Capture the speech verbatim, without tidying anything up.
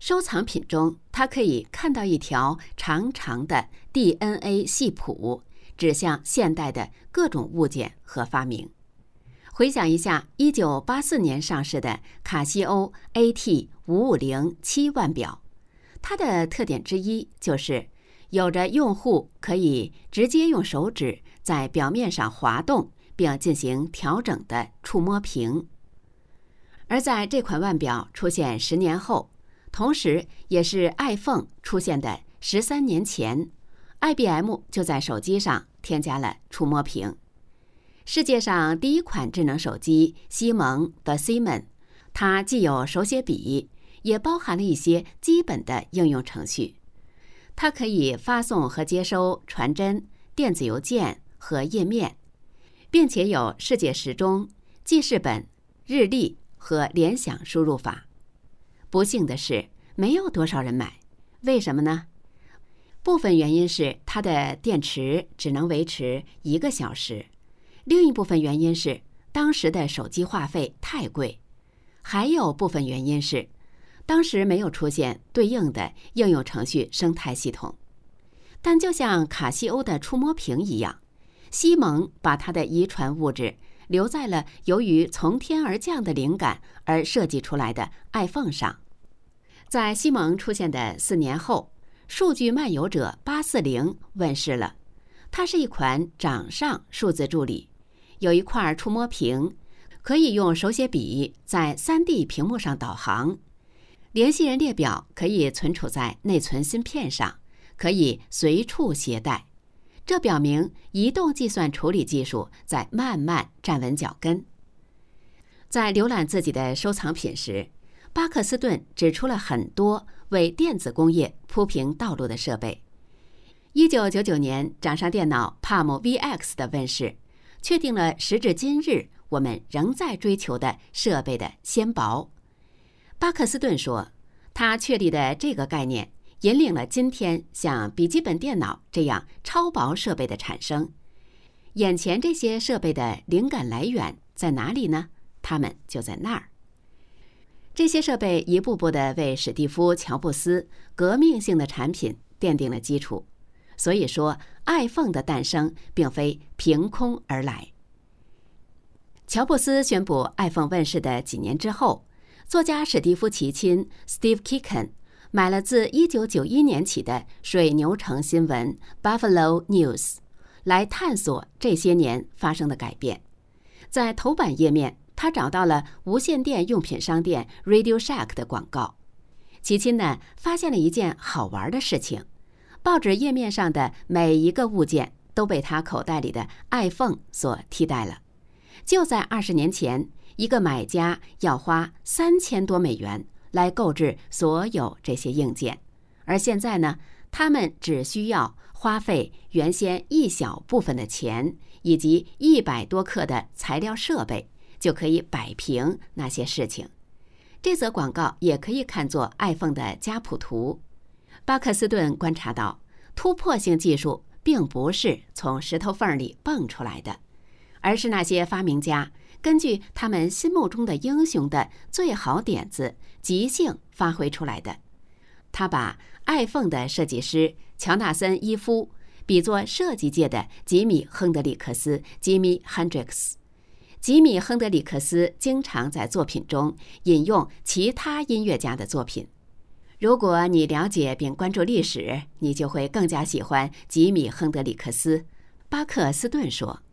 收藏品中，他可以看到一条长长的 D N A 系谱，指向现代的各种物件和发明。回想一下一九八四年上市的卡西欧 A T 五五零七腕表，它的特点之一就是有着用户可以直接用手指在表面上滑动并进行调整的触摸屏。而在这款腕表出现十年后，同时也是 iPhone 出现的十三年前， I B M 就在手机上添加了触摸屏。世界上第一款智能手机西蒙的 Simon， 它既有手写笔，也包含了一些基本的应用程序。它可以发送和接收传真、电子邮件和页面，并且有世界时钟、记事本、日历和联想输入法。不幸的是，没有多少人买。为什么呢？部分原因是它的电池只能维持一个小时，另一部分原因是当时的手机话费太贵，还有部分原因是当时没有出现对应的应用程序生态系统。但就像卡西欧的触摸屏一样，西蒙把它的遗传物质留在了由于从天而降的灵感而设计出来的 iPhone 上。在西蒙出现的四年后，数据漫游者八四零问世了。它是一款掌上数字助理，有一块触摸屏，可以用手写笔在 三 D 屏幕上导航。联系人列表可以存储在内存芯片上，可以随处携带。这表明移动计算处理技术在慢慢站稳脚跟。在浏览自己的收藏品时，巴克斯顿指出了很多为电子工业铺平道路的设备。一九九九年，掌上电脑 Palm V X 的问世，确定了时至今日我们仍在追求的设备的纤薄。巴克斯顿说，他确立的这个概念引领了今天像笔记本电脑这样超薄设备的产生。眼前这些设备的灵感来源在哪里呢？它们就在那儿。这些设备一步步地为史蒂夫·乔布斯革命性的产品奠定了基础。所以说 iPhone 的诞生并非凭空而来。乔布斯宣布 iPhone 问世的几年之后，作家史蒂夫·其亲 Steve Kitchen 买了自一九九一年起的水牛城新闻 Buffalo News 来探索这些年发生的改变。在头版页面，他找到了无线电用品商店 Radio Shack 的广告。其亲呢，发现了一件好玩的事情，报纸页面上的每一个物件都被他口袋里的 iPhone 所替代了。就在二十年前，一个买家要花三千多美元来购置所有这些硬件，而现在呢，他们只需要花费原先一小部分的钱以及一百多克的材料设备，就可以摆平那些事情。这则广告也可以看作 iPhone 的家谱图。巴克斯顿观察到，突破性技术并不是从石头缝里蹦出来的，而是那些发明家根据他们心目中的英雄的最好点子即兴发挥出来的。他把 iPhone 的设计师乔纳森·伊夫比作设计界的吉米·亨德里克斯 （Jimi Hendrix）。吉米·亨德里克斯经常在作品中引用其他音乐家的作品。如果你了解并关注历史，你就会更加喜欢吉米·亨德里克斯。巴克斯顿说。